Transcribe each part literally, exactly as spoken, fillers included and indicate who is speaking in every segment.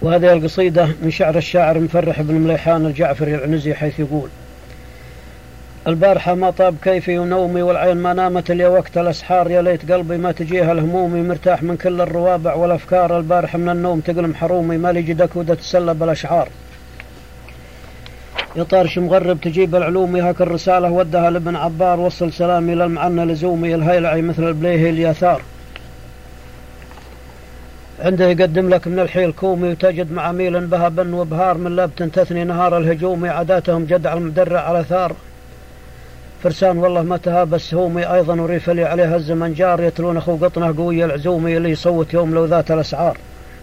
Speaker 1: وهذه القصيدة من شعر الشاعر مفرح بن مليحان الجعفري العنزي، حيث يقول: البارحة ما طاب كيفي ونومي، والعين ما نامت إلا وقت الأسحار، يا ليت قلبي ما تجيها الهمومي، مرتاح من كل الروابع والأفكار، البارحة من النوم تقلم حرومي، ما لي جدك ودة تسلب الأشعار، يا طارش مغرب تجيب العلومي، هاك الرسالة ودها لابن عبار، وصل سلامي للمعنى لزومي، الهيلعي مثل البليه الياثار، عنده يقدم لك من الحيل كومي، وتجد معاميل بها بن وبهار، من لابت تثني نهار الهجومي، عاداتهم جدع المدرع على ثار، فرسان والله ما تهاب السهومي، أيضا وريف لي عليها الزمن جار، يتلون أخو قطنه قوية العزومي، اللي يصوت يوم لو ذات الأسعار،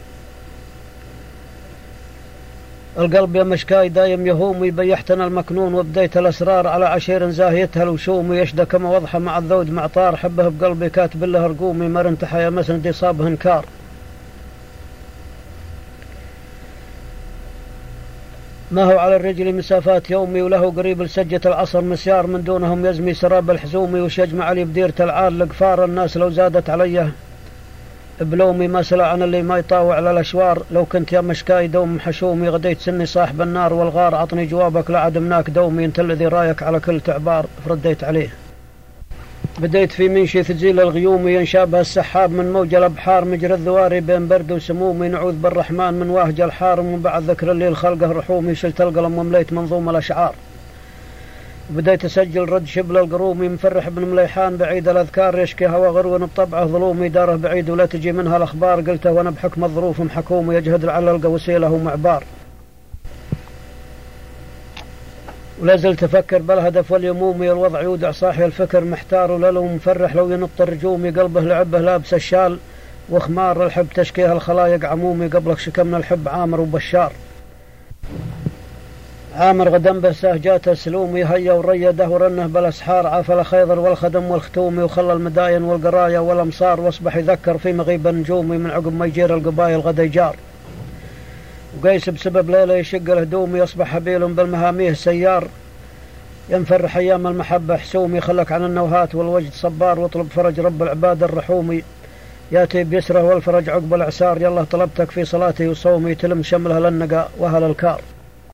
Speaker 1: القلب يا مشكاي دايم يهومي، بيحتنا المكنون وبديت الأسرار، على عشير زاهيتها الوشومي، يشدى كما وضحى مع الذود معطار، حبه بقلبي كاتب له رقومي، مرنتحى يا مسندي صابه انكار، ما هو على الرجل مسافات يومي، وله قريب لسجة العصر مسيار، من دونهم يزمي سراب الحزومي، وش يجمع لي بديرة العال لقفار، الناس لو زادت عليه بلومي، ما سلع عن اللي ما يطاوع على الأشوار، لو كنت يا مشكاي دوم حشومي، غديت سني صاحب النار والغار، عطني جوابك لا عدمناك دومي، انت الذي رايك على كل تعبار، فرديت عليه، بديت في منشي تزيل الغيوم، ينشابها السحاب من موج الأبحار، مجرى الذواري بين برد وسمومي، نعوذ بالرحمن من واهج الحار، ومن بعد ذكر الليل خلقه رحومي، شلت القلم ومليت منظوم الأشعار، بديت أسجل رد شبل القرومي، مفرح بن مليحان بعيد الأذكار، يشكي هوى غرو بطبعه ظلومي، داره بعيد ولا تجي منها الأخبار، قلته وأنا بحكم الظروف محكوم، يجهد العلل وسيله معبار، ولا زلت أفكر بالهدف واليمومي، الوضع يودع صاحي الفكر محتار، ولا لو مفرح لو ينط الرجومي، قلبه لعبه لابس الشال وخمار، الحب تشكيها الخلايق عمومي، قبلك شكمنا الحب عامر وبشار، عامر غدم به سهجات سلومي، هيا وريده ورنه بالأسحار، عافى الخيضر والخدم والختومي، وخلى المداين والقرايا والأمصار، واصبح يذكر في مغيب النجومي، من عقب ما يجير القبايل غدا يجار، وقيس بسبب ليلة يشق الهدومي، يصبح هبيل بالمهاميه سيار، ينفرح أيام المحبة حسومي، خلك عن النوهات والوجد صبار، واطلب فرج رب العباد الرحومي، ياتي بيسره والفرج عقب الإعسار، يلا طلبتك في صلاتي وصومي، تلم شملها للنقى وهل الكار.